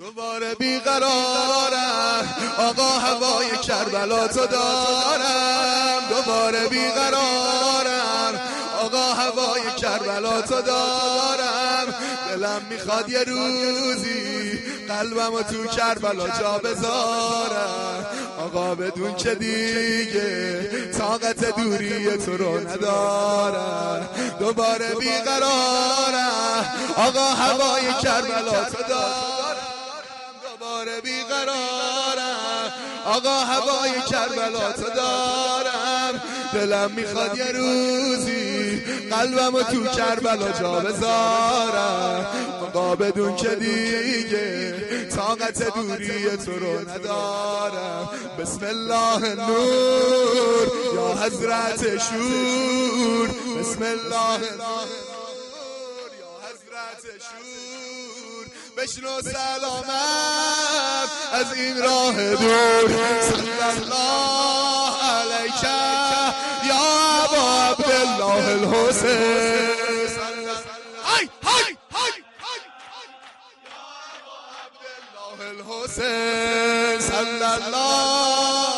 دوباره بیقرارم آقا هوای کربلا تو دارم. دوباره بیقرارم آقا هوای کربلا تو دارم. دلم میخواد یه روزی قلبمو تو کربلا جا بذارم. آقا بدون که دیگه طاقت دوری تو رو ندارم. دوباره بیقرارم آقا هوای کربلا تو دارم. دوباره بیقرارم آقا هوای کربلا تو دارم. دلم میخواد یه روزی قلبمو تو کربلا جا بذارم. آقا بدون که دیگه طاقت دوری تو رو ندارم. بسم الله نور یا حضرت شور. بسم الله نور یا حضرت شور. بشنو سلامم از این راه دور. صلی الله علیک یا ابا عبدالله الحسین. های های های یا ابا عبدالله الحسین. صلی الله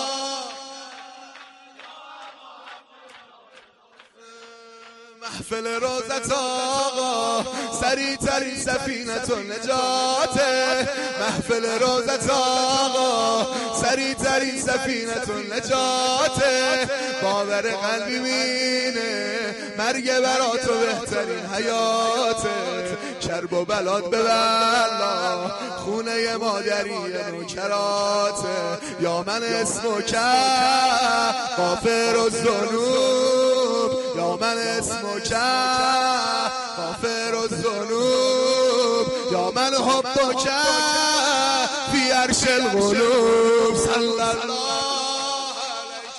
محفل روزت آقا سریع ترین سفینت و نجاته. محفل روزت آقا سریع ترین سفینت و نجاته. باور قلبی مینه مرگ برا تو بهترین حیاته. کرب و بلاد ببلا خونه مادری نوکراته. یا من اسمو کرد غافر الذنوب. یا من اسمو کرد غافر الذنوب. یا من حبو کرد فی عرش القلوب. صلی الله علیک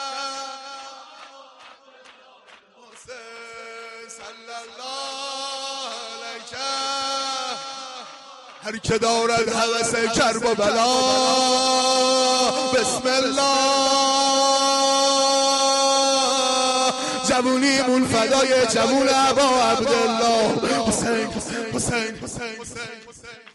حسین. صلی الله علیک. هر که دارد هوس کرب و بلا بسم الله. جوونیمون فدای جوون ابا عبدالله حسین. حسین حسین حسین حسین.